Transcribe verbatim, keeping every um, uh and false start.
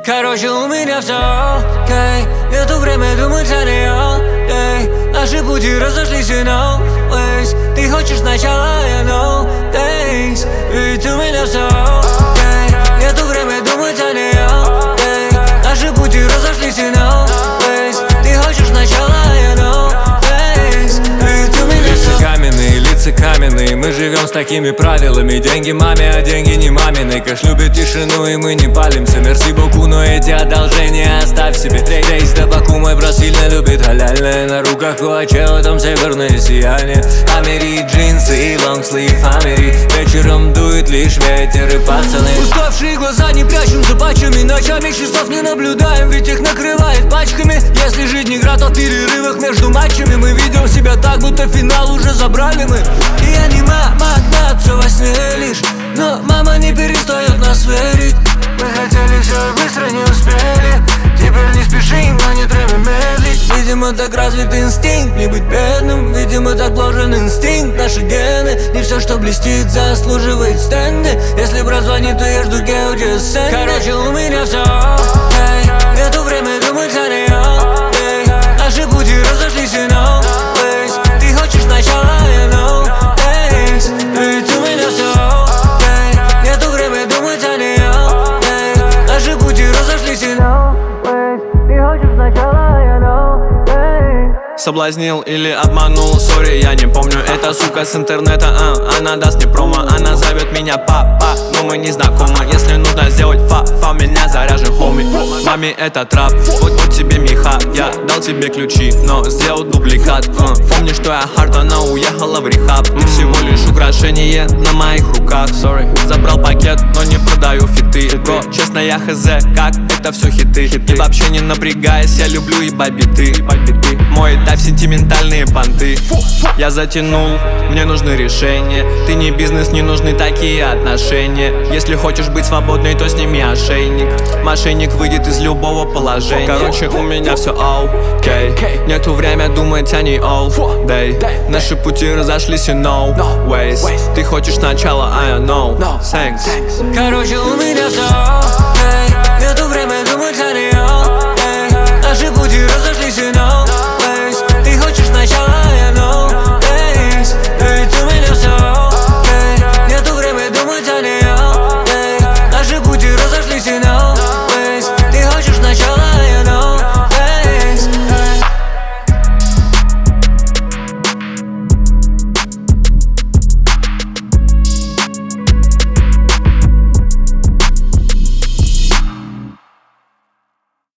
Короче, у меня все окей. Нету время думать о нее, эй. Наши пути разошлись, you know ways. Ты хочешь сначала, я know days. Ведь у меня все окей. Нету время думать о нее, эй. Наши пути разошлись, you know ways. Ты хочешь сначала, я know days. Ведь у меня все каменные, лица каменные. Мы живем с такими правилами. Деньги маме, а деньги не мамины. Кэш любит тишину, и мы не палимся. Мерси боку, но эти одолжения оставь себе. Рейс табаку мой брат сильно любит халяльное. На руках у Ачео там северное сияние. Амери, джинсы и лонгслив Амери. Вечером дует лишь ветер и пацаны. Уставшие глаза не прячем за патчами. Ночами часов не наблюдаем, ведь их накрывает пачками. Если жизнь игра, то в перерывах между матчами мы ведем себя так, будто финал уже забрали мы. И я не магнат, все во сне лишь. Но мама не перестает нас верить. Мы хотели все и быстро не успели. Теперь не спешим, но не треба медлить. Видимо, так развит инстинкт не быть бедным. Видимо, так вложен инстинкт, наши гены. Не все, что блестит, заслуживает стенды. Если брат звонит, то я жду гео just send it. Короче, у меня все окей. Нету время думать о нее, эй. Наши пути разошлись, you know ways. Ты хочешь сначала, я know days. Ведь у меня все окей. Нету время думать о нее, эй. Наши пути разошлись, you know ways. Ты хочешь сначала, я know days. Соблазнил или обманул, сори, я не помню. Эта сука с интернета, а, она даст мне промо. Она зовет меня папа, но мы не знакомы. Если нужно сделать фа-фа, меня заряжен хоми. Маме это трап, вот, вот тебе меха. Я дал тебе ключи, но сделал дубликат. uh. Помни, что я хард, она уехала в рехаб. Ты всего лишь украшение на моих руках. Sorry, забрал пакет, но не продаю фиты. Бро, честно, я хз, как это все хиты. И вообще не напрягаясь, я люблю ебать биты. Мой этап сентиментальные понты. Я затянул, мне нужны решения. Ты не бизнес, не нужны такие отношения. Если хочешь быть свободной, то сними ошейник. Мошенник выйдет из любого положения. Короче, у меня все окей. Нету время думать о ней all day. Наши пути разошлись, you know ways. Ты хочешь сначала, I know thanks. Короче, у меня все